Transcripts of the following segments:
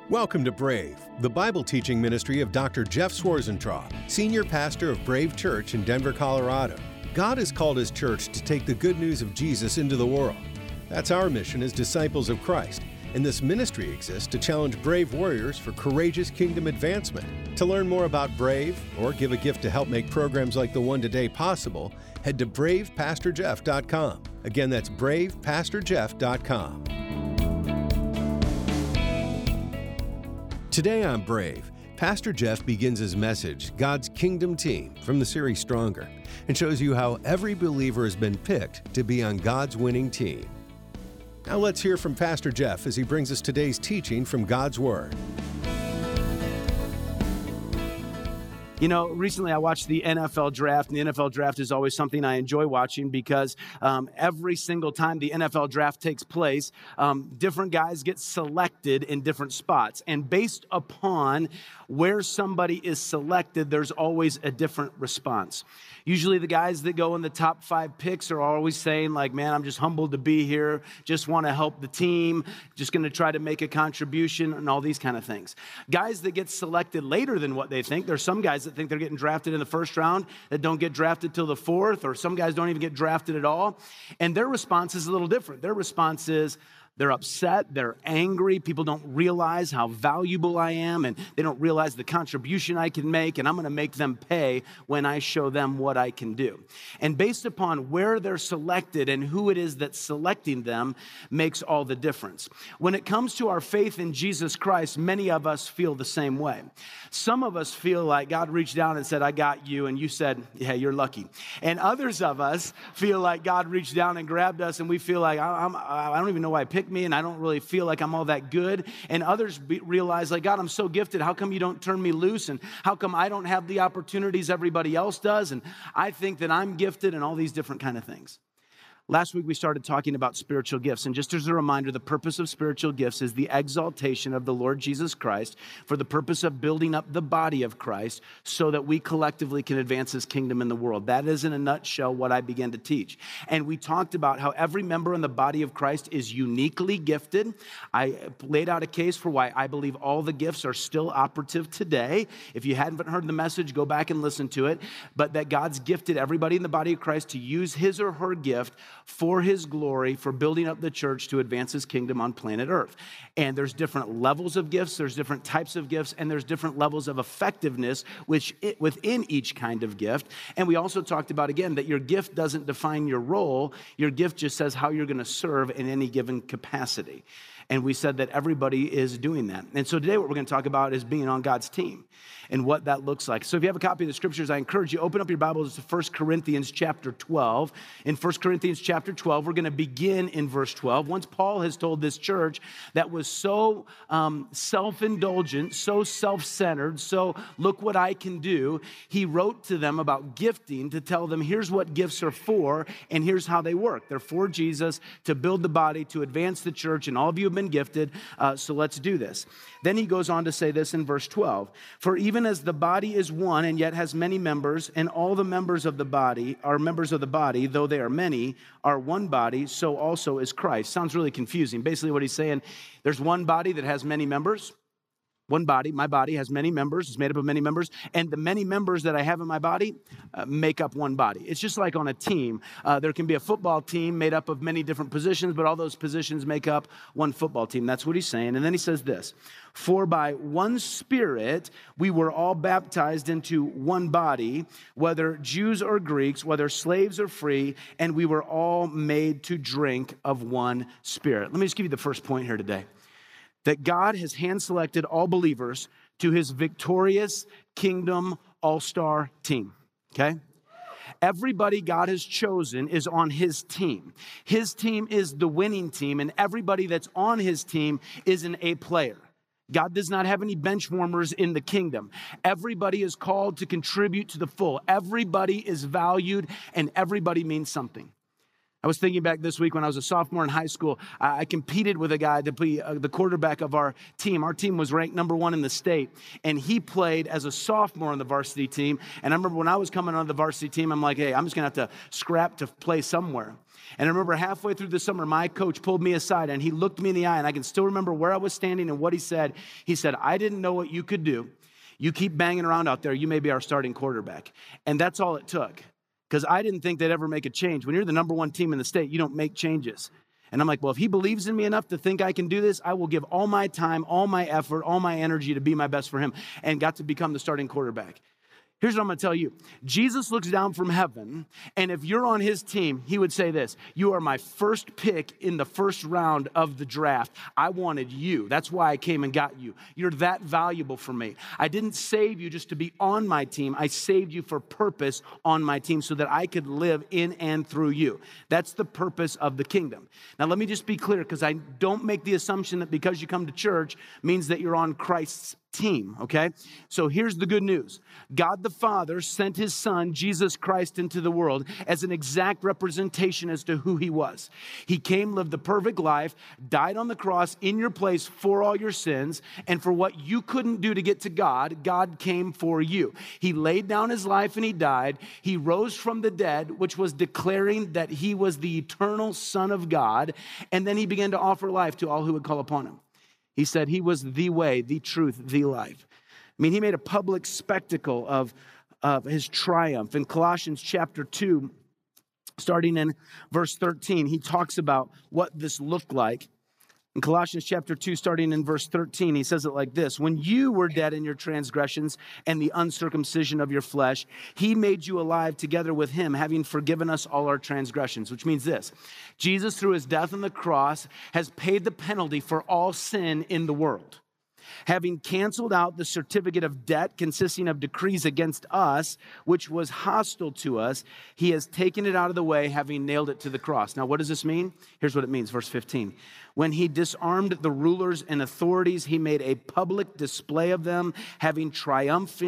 Welcome to Brave, the Bible teaching ministry of Dr. Jeff Swarzentraub, senior pastor of Brave Church in Denver, Colorado. God has called His church to take the good news of Jesus into the world. That's our mission as disciples of Christ, and this ministry exists to challenge brave warriors for courageous kingdom advancement. To learn more about Brave, or give a gift to help make programs like the one today possible, head to bravepastorjeff.com. Again, that's bravepastorjeff.com. Today on Brave, Pastor Jeff begins his message, God's Kingdom Team, from the series Stronger, and shows you how every believer has been picked to be on God's winning team. Now let's hear from Pastor Jeff as he brings us today's teaching from God's Word. You know, recently I watched the NFL draft, and the NFL draft is always something I enjoy watching because every single time the NFL draft takes place, different guys get selected in different spots. And based upon where somebody is selected, there's always a different response. Usually the guys that go in the top 5 picks are always saying like, man, I'm just humbled to be here, just want to help the team, just going to try to make a contribution and all these kind of things. Guys that get selected later than what they think, there's some guys that think they're getting drafted in the first round that don't get drafted till the 4th, or some guys don't even get drafted at all. And their response is a little different. Their response is, they're upset, they're angry, people don't realize how valuable I am, and they don't realize the contribution I can make, and I'm going to make them pay when I show them what I can do. And based upon where they're selected and who it is that's selecting them makes all the difference. When it comes to our faith in Jesus Christ, many of us feel the same way. Some of us feel like God reached down and said, I got you, and you said, yeah, you're lucky. And others of us feel like God reached down and grabbed us, and we feel like, I don't even know why I picked me, and I don't really feel like I'm all that good. And others realize, like, God, I'm so gifted. How come you don't turn me loose? And how come I don't have the opportunities everybody else does? And I think that I'm gifted, and all these different kind of things. Last week, we started talking about spiritual gifts. And just as a reminder, the purpose of spiritual gifts is the exaltation of the Lord Jesus Christ for the purpose of building up the body of Christ so that we collectively can advance His kingdom in the world. That is, in a nutshell, what I began to teach. And we talked about how every member in the body of Christ is uniquely gifted. I laid out a case for why I believe all the gifts are still operative today. If you hadn't heard the message, go back and listen to it. But that God's gifted everybody in the body of Christ to use his or her gift for His glory, for building up the church to advance His kingdom on planet Earth. And there's different levels of gifts, there's different types of gifts, and there's different levels of effectiveness within each kind of gift. And we also talked about, again, that your gift doesn't define your role. Your gift just says how you're going to serve in any given capacity. And we said that everybody is doing that. And so today what we're going to talk about is being on God's team and what that looks like. So if you have a copy of the scriptures, I encourage you, open up your Bibles to 1 Corinthians chapter 12. In 1 Corinthians chapter 12, we're going to begin in verse 12. Once Paul has told this church that was so self-indulgent, so self-centered, so look what I can do, he wrote to them about gifting to tell them here's what gifts are for and here's how they work. They're for Jesus, to build the body, to advance the church, and all of you have been gifted, so let's do this. Then he goes on to say this in verse 12. For even as the body is one and yet has many members, and all the members of the body are members of the body, though they are many, are one body, so also is Christ. Sounds really confusing. Basically what he's saying, there's one body that has many members. One body, my body, has many members. It's made up of many members. And the many members that I have in my body make up one body. It's just like on a team. There can be a football team made up of many different positions, but all those positions make up one football team. That's what he's saying. And then he says this, for by one Spirit we were all baptized into one body, whether Jews or Greeks, whether slaves or free, and we were all made to drink of one Spirit. Let me just give you the first point here today. That God has hand-selected all believers to His victorious kingdom all-star team, okay? Everybody God has chosen is on His team. His team is the winning team, and everybody that's on His team is an A player. God does not have any bench warmers in the kingdom. Everybody is called to contribute to the full. Everybody is valued, and everybody means something. I was thinking back this week when I was a sophomore in high school, I competed with a guy to be the quarterback of our team. Our team was ranked number 1 in the state, and he played as a sophomore on the varsity team. And I remember when I was coming on the varsity team, I'm like, hey, I'm just going to have to scrap to play somewhere. And I remember halfway through the summer, my coach pulled me aside and he looked me in the eye, and I can still remember where I was standing and what he said. He said, I didn't know what you could do. You keep banging around out there, you may be our starting quarterback. And that's all it took, because I didn't think they'd ever make a change. When you're the number one team in the state, you don't make changes. And I'm like, well, if he believes in me enough to think I can do this, I will give all my time, all my effort, all my energy to be my best for him, and got to become the starting quarterback. Here's what I'm going to tell you. Jesus looks down from heaven, and if you're on his team, he would say this: you are my first pick in the first round of the draft. I wanted you. That's why I came and got you. You're that valuable for me. I didn't save you just to be on my team. I saved you for purpose on my team so that I could live in and through you. That's the purpose of the kingdom. Now, let me just be clear, because I don't make the assumption that because you come to church means that you're on Christ's team, okay? So here's the good news. God the Father sent his son, Jesus Christ, into the world as an exact representation as to who he was. He came, lived the perfect life, died on the cross in your place for all your sins, and for what you couldn't do to get to God, God came for you. He laid down his life and he died. He rose from the dead, which was declaring that he was the eternal Son of God, and then he began to offer life to all who would call upon him. He said he was the way, the truth, the life. I mean, he made a public spectacle of his triumph. In Colossians chapter 2, starting in verse 13, he talks about what this looked like. In Colossians chapter 2, starting in verse 13, he says it like this: when you were dead in your transgressions and the uncircumcision of your flesh, he made you alive together with him, having forgiven us all our transgressions, which means this: Jesus, through his death on the cross, has paid the penalty for all sin in the world. Having canceled out the certificate of debt consisting of decrees against us, which was hostile to us, he has taken it out of the way, having nailed it to the cross. Now, what does this mean? Here's what it means, verse 15. When he disarmed the rulers and authorities, he made a public display of them, having triumphed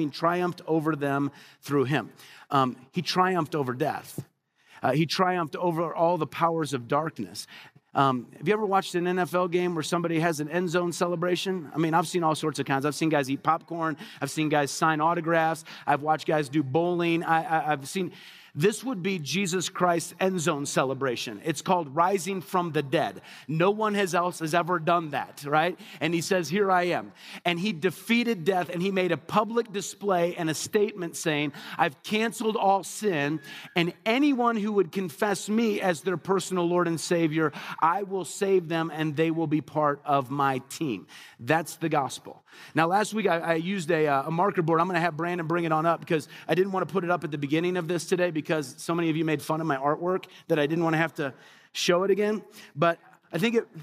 over them through him. He triumphed over death. He triumphed over all the powers of darkness. Have you ever watched an NFL game where somebody has an end zone celebration? I mean, I've seen all sorts of kinds. I've seen guys eat popcorn. I've seen guys sign autographs. I've watched guys do bowling. I've seen... This would be Jesus Christ's end zone celebration. It's called rising from the dead. No one else has ever done that, right? And he says, here I am. And he defeated death, and he made a public display and a statement saying, I've canceled all sin, and anyone who would confess me as their personal Lord and Savior, I will save them, and they will be part of my team. That's the gospel. Now, last week I used a marker board. I'm going to have Brandon bring it on up, because I didn't want to put it up at the beginning of this today, because so many of you made fun of my artwork that I didn't want to have to show it again. But I think it...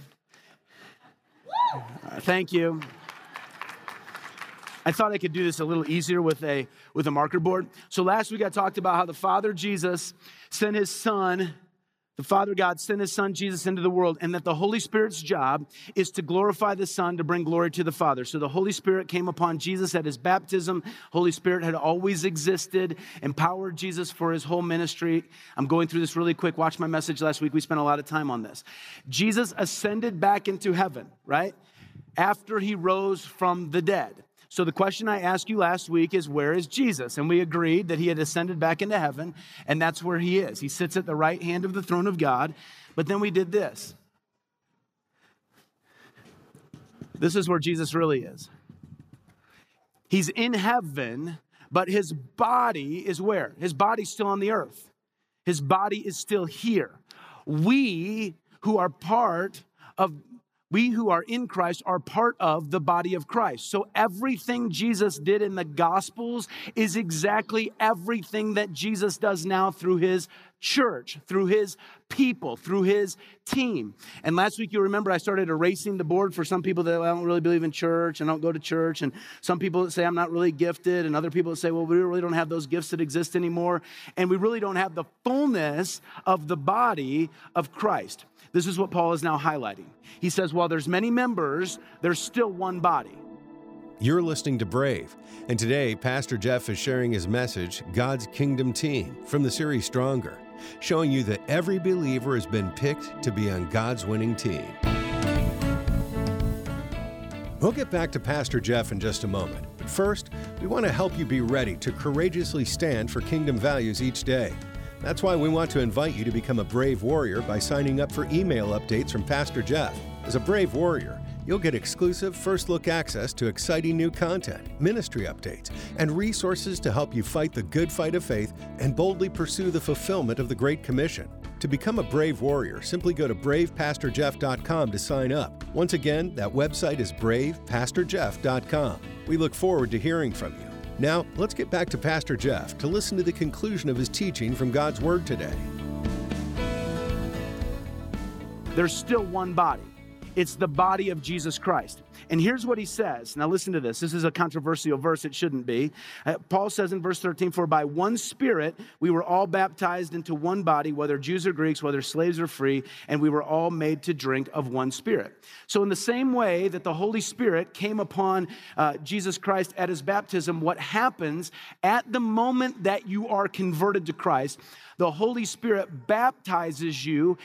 Thank you. I thought I could do this a little easier with a marker board. So last week I talked about how the Father Jesus sent his Son, the Father God sent his Son Jesus into the world, and that the Holy Spirit's job is to glorify the Son, to bring glory to the Father. So the Holy Spirit came upon Jesus at his baptism. Holy Spirit had always existed, empowered Jesus for his whole ministry. I'm going through this really quick. Watch my message last week. We spent a lot of time on this. Jesus ascended back into heaven, right? After he rose from the dead. So the question I asked you last week is, where is Jesus? And we agreed that he had ascended back into heaven, and that's where he is. He sits at the right hand of the throne of God. But then we did this. This is where Jesus really is. He's in heaven, but his body is where? His body's still on the earth. His body is still here. We who are in Christ are part of the body of Christ. So everything Jesus did in the Gospels is exactly everything that Jesus does now through his church, through his people, through his team. And last week, you remember, I started erasing the board for some people that don't really believe in church and don't go to church, and some people that say I'm not really gifted, and other people that say, well, we really don't have those gifts that exist anymore, and we really don't have the fullness of the body of Christ. This is what Paul is now highlighting. He says, while there's many members, there's still one body. You're listening to Brave, and today Pastor Jeff is sharing his message, God's Kingdom Team, from the series Stronger, showing you that every believer has been picked to be on God's winning team. We'll get back to Pastor Jeff in just a moment, but first, we want to help you be ready to courageously stand for kingdom values each day. That's why we want to invite you to become a Brave Warrior by signing up for email updates from Pastor Jeff. As a Brave Warrior, you'll get exclusive first-look access to exciting new content, ministry updates, and resources to help you fight the good fight of faith and boldly pursue the fulfillment of the Great Commission. To become a Brave Warrior, simply go to bravepastorjeff.com to sign up. Once again, that website is bravepastorjeff.com. We look forward to hearing from you. Now, let's get back to Pastor Jeff to listen to the conclusion of his teaching from God's Word today. There's still one body. It's the body of Jesus Christ. And here's what he says. Now listen to this. This is a controversial verse. It shouldn't be. Paul says in verse 13, "For by one Spirit we were all baptized into one body, whether Jews or Greeks, whether slaves or free, and we were all made to drink of one Spirit." So in the same way that the Holy Spirit came upon Jesus Christ at his baptism, what happens at the moment that you are converted to Christ, the Holy Spirit baptizes you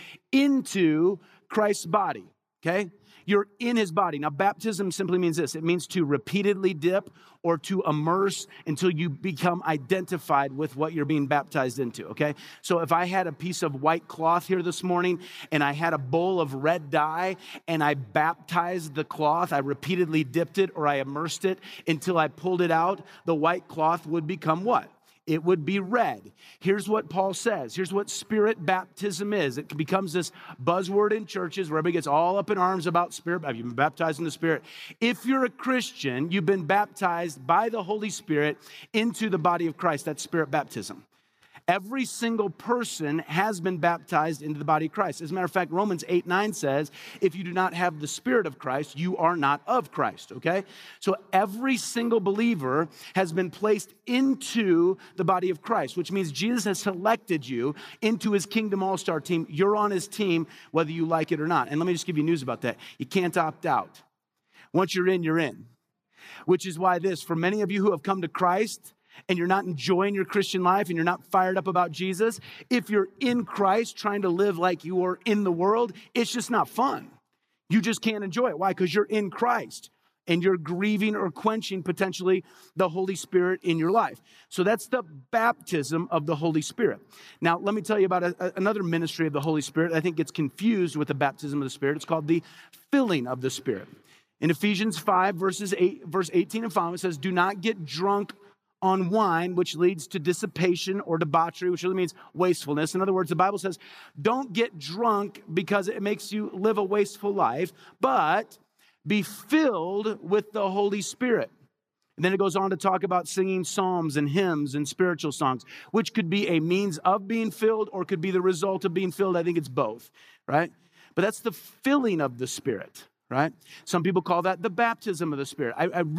into Christ's body. Okay? You're in his body. Now, baptism simply means this. It means to repeatedly dip or to immerse until you become identified with what you're being baptized into, okay? So if I had a piece of white cloth here this morning and I had a bowl of red dye and I baptized the cloth, I repeatedly dipped it or I immersed it until I pulled it out, the white cloth would become what? It would be red. Here's what Paul says. Here's what Spirit baptism is. It becomes this buzzword in churches where everybody gets all up in arms about Spirit. Have you been baptized in the Spirit? If you're a Christian, you've been baptized by the Holy Spirit into the body of Christ. That's Spirit baptism. Every single person has been baptized into the body of Christ. As a matter of fact, Romans 8:9 says, if you do not have the Spirit of Christ, you are not of Christ, okay? So every single believer has been placed into the body of Christ, which means Jesus has selected you into his Kingdom All-Star team. You're on his team, whether you like it or not. And let me just give you news about that. You can't opt out. Once you're in, you're in. Which is why for many of you who have come to Christ, and you're not enjoying your Christian life and you're not fired up about Jesus, if you're in Christ trying to live like you are in the world, it's just not fun. You just can't enjoy it. Why? Because you're in Christ and you're grieving or quenching potentially the Holy Spirit in your life. So that's the baptism of the Holy Spirit. Now, let me tell you about another ministry of the Holy Spirit. I think gets confused with the baptism of the Spirit. It's called the filling of the Spirit. In Ephesians 5, verse 18 and following, it says, "Do not get drunk on wine, which leads to dissipation or debauchery," which really means wastefulness. In other words, the Bible says, don't get drunk because it makes you live a wasteful life, but be filled with the Holy Spirit. And then it goes on to talk about singing psalms and hymns and spiritual songs, which could be a means of being filled or could be the result of being filled. I think it's both, right? But that's the filling of the Spirit, right? Some people call that the baptism of the Spirit.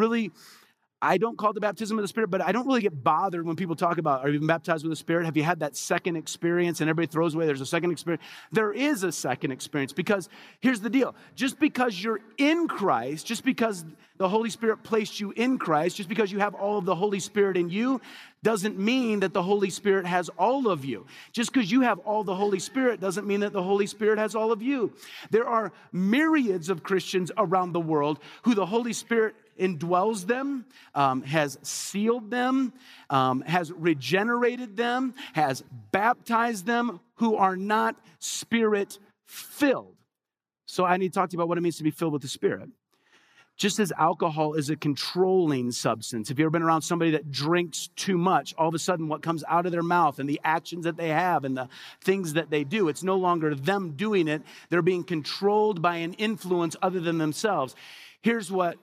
I don't call it the baptism of the Spirit, but I don't really get bothered when people talk about, are you been baptized with the Spirit? Have you had that second experience? And everybody throws away, there's a second experience. There is a second experience because here's the deal. Just because you're in Christ, just because the Holy Spirit placed you in Christ, just because you have all of the Holy Spirit in you, doesn't mean that the Holy Spirit has all of you. Just because you have all the Holy Spirit doesn't mean that the Holy Spirit has all of you. There are myriads of Christians around the world who the Holy Spirit indwells them, has sealed them, has regenerated them, has baptized them, who are not Spirit-filled. So I need to talk to you about what it means to be filled with the Spirit. Just as alcohol is a controlling substance, if you've ever been around somebody that drinks too much, all of a sudden what comes out of their mouth and the actions that they have and the things that they do, it's no longer them doing it. They're being controlled by an influence other than themselves. Here's what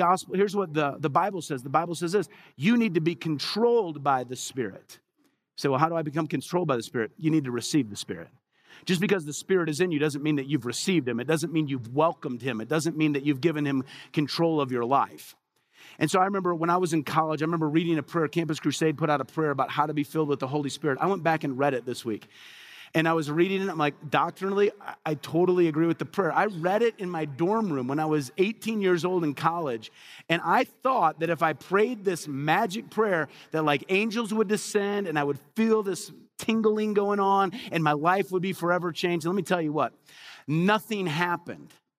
the Bible says. The Bible says this: you need to be controlled by the Spirit. You say, well, how do I become controlled by the Spirit? You need to receive the Spirit. Just because the Spirit is in you doesn't mean that you've received him. It doesn't mean you've welcomed him. It doesn't mean that you've given him control of your life. And so I remember when I was in college, I remember reading a prayer. Campus Crusade put out a prayer about how to be filled with the Holy Spirit. I went back and read it this week. And I was reading it, I'm like, doctrinally, I totally agree with the prayer. I read it in my dorm room when I was 18 years old in college. And I thought that if I prayed this magic prayer, that like angels would descend and I would feel this tingling going on and my life would be forever changed. And let me tell you what, nothing happened.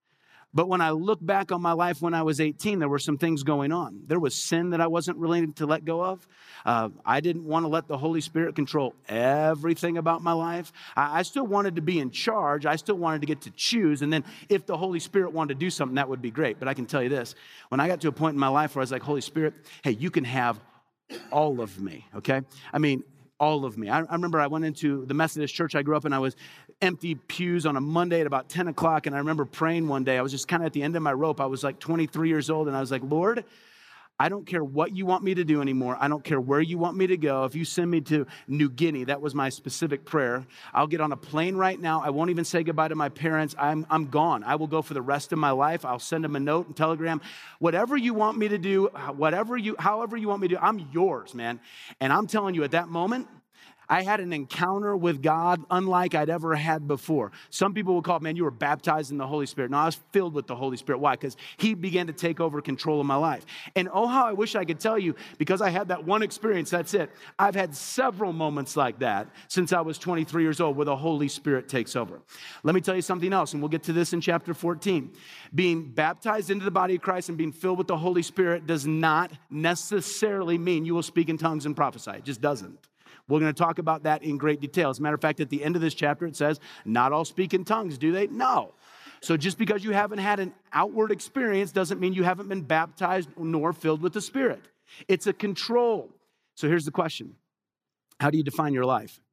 But when I look back on my life when I was 18, there were some things going on. There was sin that I wasn't willing to let go of. I didn't want to let the Holy Spirit control everything about my life. I still wanted to be in charge. I still wanted to get to choose. And then if the Holy Spirit wanted to do something, that would be great. But I can tell you this, when I got to a point in my life where I was like, Holy Spirit, hey, you can have all of me, okay? I mean, all of me. I remember I went into the Methodist church I grew up in. I was empty pews on a Monday at about 10 o'clock. And I remember praying one day. I was just kind of at the end of my rope. I was like 23 years old. And I was like, Lord, I don't care what you want me to do anymore. I don't care where you want me to go. If you send me to New Guinea, that was my specific prayer. I'll get on a plane right now. I won't even say goodbye to my parents. I'm gone. I will go for the rest of my life. I'll send them a note and telegram. Whatever you want me to do, however you want me to do, I'm yours, man. And I'm telling you, at that moment, I had an encounter with God unlike I'd ever had before. Some people will call it, man, you were baptized in the Holy Spirit. No, I was filled with the Holy Spirit. Why? Because he began to take over control of my life. And oh, how I wish I could tell you, because I had that one experience, that's it. I've had several moments like that since I was 23 years old where the Holy Spirit takes over. Let me tell you something else, and we'll get to this in chapter 14. Being baptized into the body of Christ and being filled with the Holy Spirit does not necessarily mean you will speak in tongues and prophesy. It just doesn't. We're going to talk about that in great detail. As a matter of fact, at the end of this chapter, it says, not all speak in tongues, do they? No. So just because you haven't had an outward experience doesn't mean you haven't been baptized nor filled with the Spirit. It's a control. So here's the question. How do you define your life?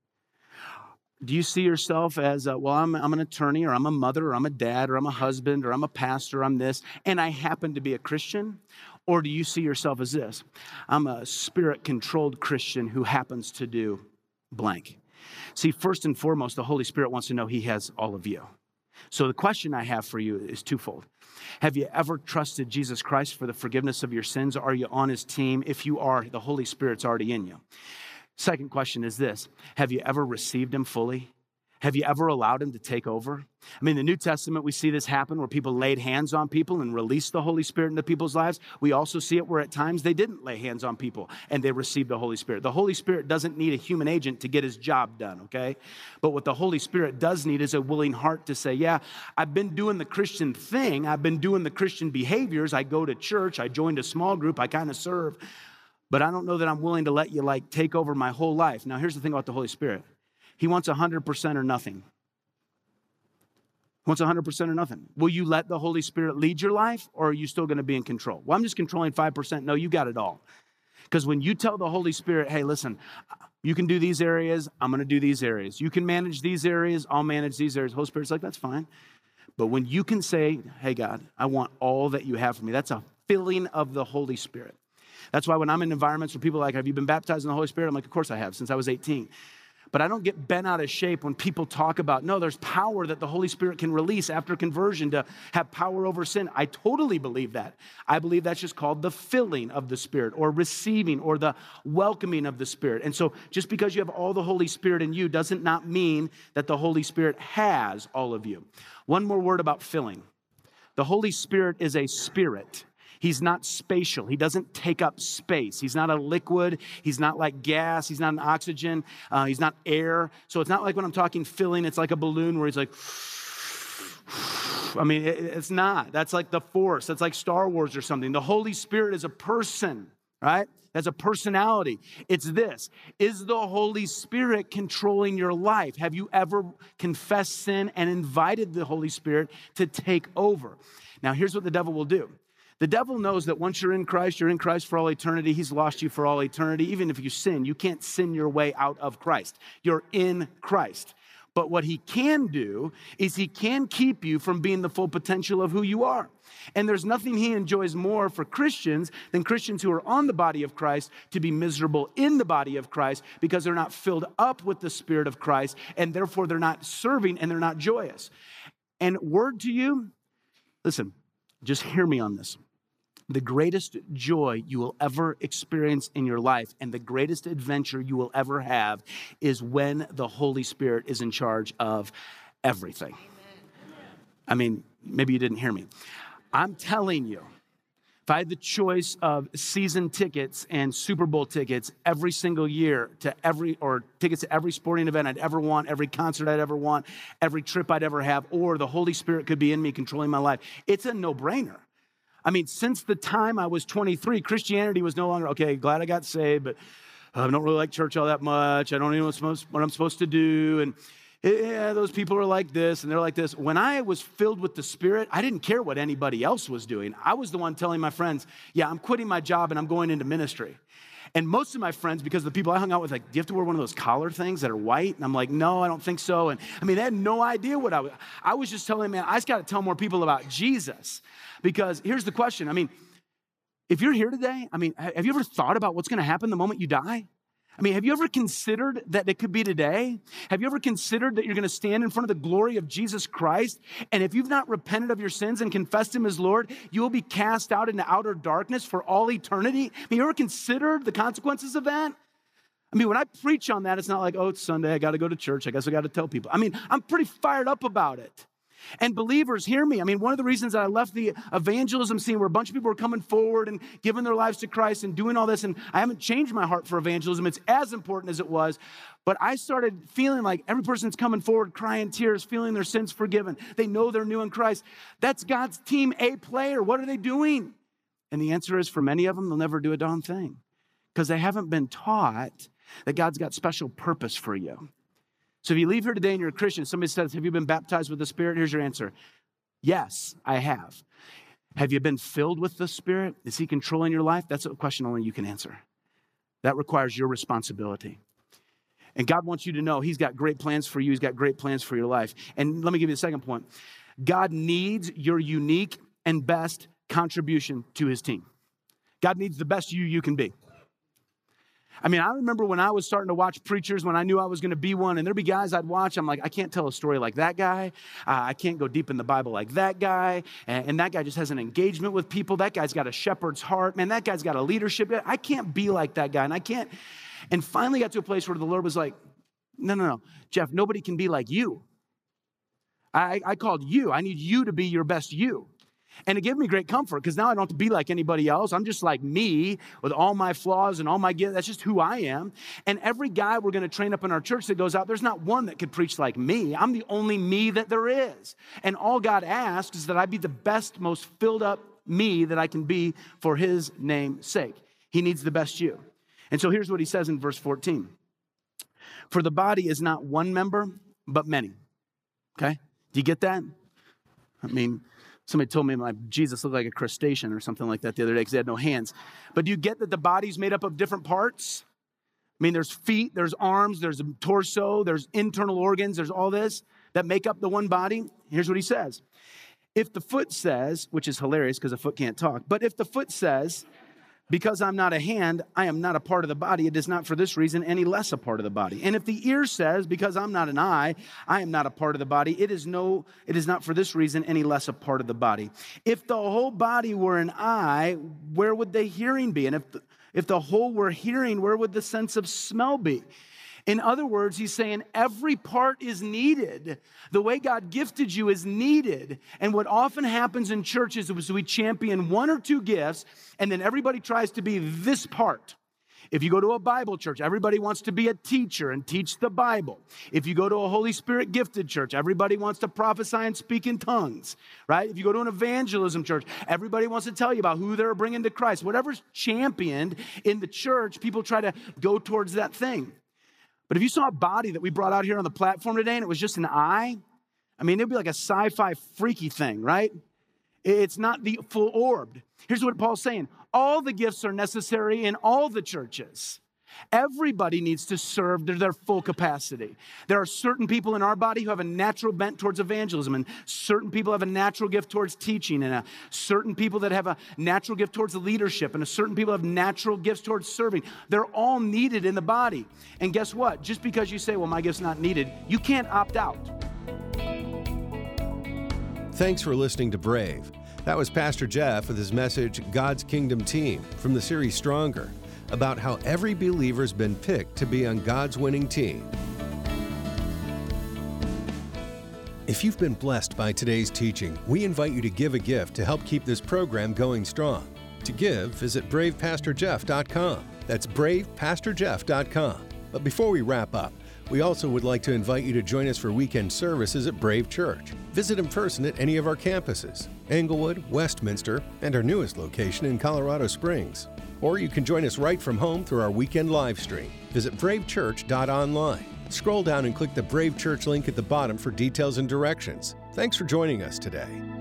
Do you see yourself as, I'm an attorney, or I'm a mother, or I'm a dad, or I'm a husband, or I'm a pastor, I'm this, and I happen to be a Christian? Or do you see yourself as this? I'm a spirit-controlled Christian who happens to do blank. See, first and foremost, the Holy Spirit wants to know he has all of you. So the question I have for you is twofold. Have you ever trusted Jesus Christ for the forgiveness of your sins? Are you on his team? If you are, the Holy Spirit's already in you. Second question is this. Have you ever received him fully? Have you ever allowed him to take over? I mean, in the New Testament, we see this happen where people laid hands on people and released the Holy Spirit into people's lives. We also see it where at times they didn't lay hands on people and they received the Holy Spirit. The Holy Spirit doesn't need a human agent to get his job done, okay? But what the Holy Spirit does need is a willing heart to say, yeah, I've been doing the Christian thing. I've been doing the Christian behaviors. I go to church. I joined a small group. I kind of serve. But I don't know that I'm willing to let you take over my whole life. Now, here's the thing about the Holy Spirit. He wants 100% or nothing. He wants 100% or nothing. Will you let the Holy Spirit lead your life, or are you still going to be in control? Well, I'm just controlling 5%. No, you got it all. Because when you tell the Holy Spirit, hey, listen, you can do these areas, I'm going to do these areas. You can manage these areas, I'll manage these areas. Holy Spirit's like, that's fine. But when you can say, hey, God, I want all that you have for me, that's a filling of the Holy Spirit. That's why when I'm in environments where people are like, have you been baptized in the Holy Spirit? I'm like, of course I have, since I was 18. But I don't get bent out of shape when people talk about, no, there's power that the Holy Spirit can release after conversion to have power over sin. I totally believe that. I believe that's just called the filling of the Spirit, or receiving, or the welcoming of the Spirit. And so just because you have all the Holy Spirit in you doesn't not mean that the Holy Spirit has all of you. One more word about filling. The Holy Spirit is a spirit. He's not spatial. He doesn't take up space. He's not a liquid. He's not like gas. He's not an oxygen. He's not air. So it's not like when I'm talking filling, it's like a balloon where he's like, I mean, it's not. That's like the Force. That's like Star Wars or something. The Holy Spirit is a person, right? That's a personality. It's this. Is the Holy Spirit controlling your life? Have you ever confessed sin and invited the Holy Spirit to take over? Now, here's what the devil will do. The devil knows that once you're in Christ for all eternity. He's lost you for all eternity. Even if you sin, you can't sin your way out of Christ. You're in Christ. But what he can do is he can keep you from being the full potential of who you are. And there's nothing he enjoys more for Christians than Christians who are on the body of Christ to be miserable in the body of Christ because they're not filled up with the Spirit of Christ, and therefore they're not serving and they're not joyous. And word to you, listen, just hear me on this. The greatest joy you will ever experience in your life and the greatest adventure you will ever have is when the Holy Spirit is in charge of everything. I mean, maybe you didn't hear me. I'm telling you, If I had the choice of season tickets and Super Bowl tickets every single year or tickets to every sporting event I'd ever want, every concert I'd ever want, every trip I'd ever have, or the Holy Spirit could be in me controlling my life, it's a no-brainer. I mean, since the time I was 23, Christianity was no longer, okay, glad I got saved, but I don't really like church all that much. I don't even know what I'm supposed to do. And yeah, those people are like this and they're like this. When I was filled with the Spirit, I didn't care what anybody else was doing. I was the one telling my friends, yeah, I'm quitting my job and I'm going into ministry. And most of my friends, because the people I hung out with, like, do you have to wear one of those collar things that are white? And I'm like, no, I don't think so. And I mean, they had no idea what I was just telling them, man, I just got to tell more people about Jesus. Because here's the question. I mean, if you're here today, I mean, have you ever thought about what's going to happen the moment you die? I mean, have you ever considered that it could be today? Have you ever considered that you're going to stand in front of the glory of Jesus Christ? And if you've not repented of your sins and confessed him as Lord, you will be cast out into outer darkness for all eternity? I mean, you ever considered the consequences of that? I mean, when I preach on that, it's not like, oh, it's Sunday, I got to go to church, I guess I got to tell people. I mean, I'm pretty fired up about it. And believers, hear me. I mean, one of the reasons that I left the evangelism scene where a bunch of people were coming forward and giving their lives to Christ and doing all this, and I haven't changed my heart for evangelism. It's as important as it was. But I started feeling like every person's coming forward, crying tears, feeling their sins forgiven. They know they're new in Christ. That's God's team A player. What are they doing? And the answer is, for many of them, they'll never do a darn thing because they haven't been taught that God's got special purpose for you. So if you leave here today and you're a Christian, somebody says, have you been baptized with the Spirit? Here's your answer. Yes, I have. Have you been filled with the Spirit? Is he controlling your life? That's a question only you can answer. That requires your responsibility. And God wants you to know he's got great plans for you. He's got great plans for your life. And let me give you the second point. God needs your unique and best contribution to his team. God needs the best you can be. I mean, I remember when I was starting to watch preachers, when I knew I was going to be one, and there'd be guys I'd watch, I'm like, I can't tell a story like that guy. I can't go deep in the Bible like that guy. And that guy just has an engagement with people. That guy's got a shepherd's heart. Man, that guy's got a leadership. I can't be like that guy. And finally got to a place where the Lord was like, no, Jeff, nobody can be like you. I called you. I need you to be your best you. And it gave me great comfort because now I don't have to be like anybody else. I'm just like me with all my flaws and all my gifts. That's just who I am. And every guy we're going to train up in our church that goes out, there's not one that could preach like me. I'm the only me that there is. And all God asks is that I be the best, most filled up me that I can be for his name's sake. He needs the best you. And so here's what he says in verse 14. For the body is not one member, but many. Okay? Do you get that? I mean, somebody told me Jesus looked like a crustacean or something like that the other day because he had no hands. But do you get that the body's made up of different parts? I mean, there's feet, there's arms, there's a torso, there's internal organs, there's all this that make up the one body. Here's what he says. If the foot says, which is hilarious because a foot can't talk, but if the foot says, because I'm not a hand, I am not a part of the body, it is not for this reason any less a part of the body. And if the ear says, because I'm not an eye, I am not a part of the body, it is not for this reason any less a part of the body. If the whole body were an eye, where would the hearing be? And if the whole were hearing, where would the sense of smell be? In other words, he's saying every part is needed. The way God gifted you is needed. And what often happens in churches is we champion one or two gifts, and then everybody tries to be this part. If you go to a Bible church, everybody wants to be a teacher and teach the Bible. If you go to a Holy Spirit gifted church, everybody wants to prophesy and speak in tongues, right? If you go to an evangelism church, everybody wants to tell you about who they're bringing to Christ. Whatever's championed in the church, people try to go towards that thing. But if you saw a body that we brought out here on the platform today and it was just an eye, I mean, it'd be like a sci-fi freaky thing, right? It's not the full orbed. Here's what Paul's saying. All the gifts are necessary in all the churches. Everybody needs to serve to their full capacity. There are certain people in our body who have a natural bent towards evangelism, and certain people have a natural gift towards teaching, and certain people that have a natural gift towards leadership, and certain people have natural gifts towards serving. They're all needed in the body. And guess what? Just because you say, well, my gift's not needed, you can't opt out. Thanks for listening to Brave. That was Pastor Jeff with his message, God's Kingdom Team, from the series Stronger, about how every believer's been picked to be on God's winning team. If you've been blessed by today's teaching, we invite you to give a gift to help keep this program going strong. To give, visit bravepastorjeff.com. That's bravepastorjeff.com. But before we wrap up, we also would like to invite you to join us for weekend services at Brave Church. Visit in person at any of our campuses, Englewood, Westminster, and our newest location in Colorado Springs. Or you can join us right from home through our weekend live stream. Visit bravechurch.online. Scroll down and click the Brave Church link at the bottom for details and directions. Thanks for joining us today.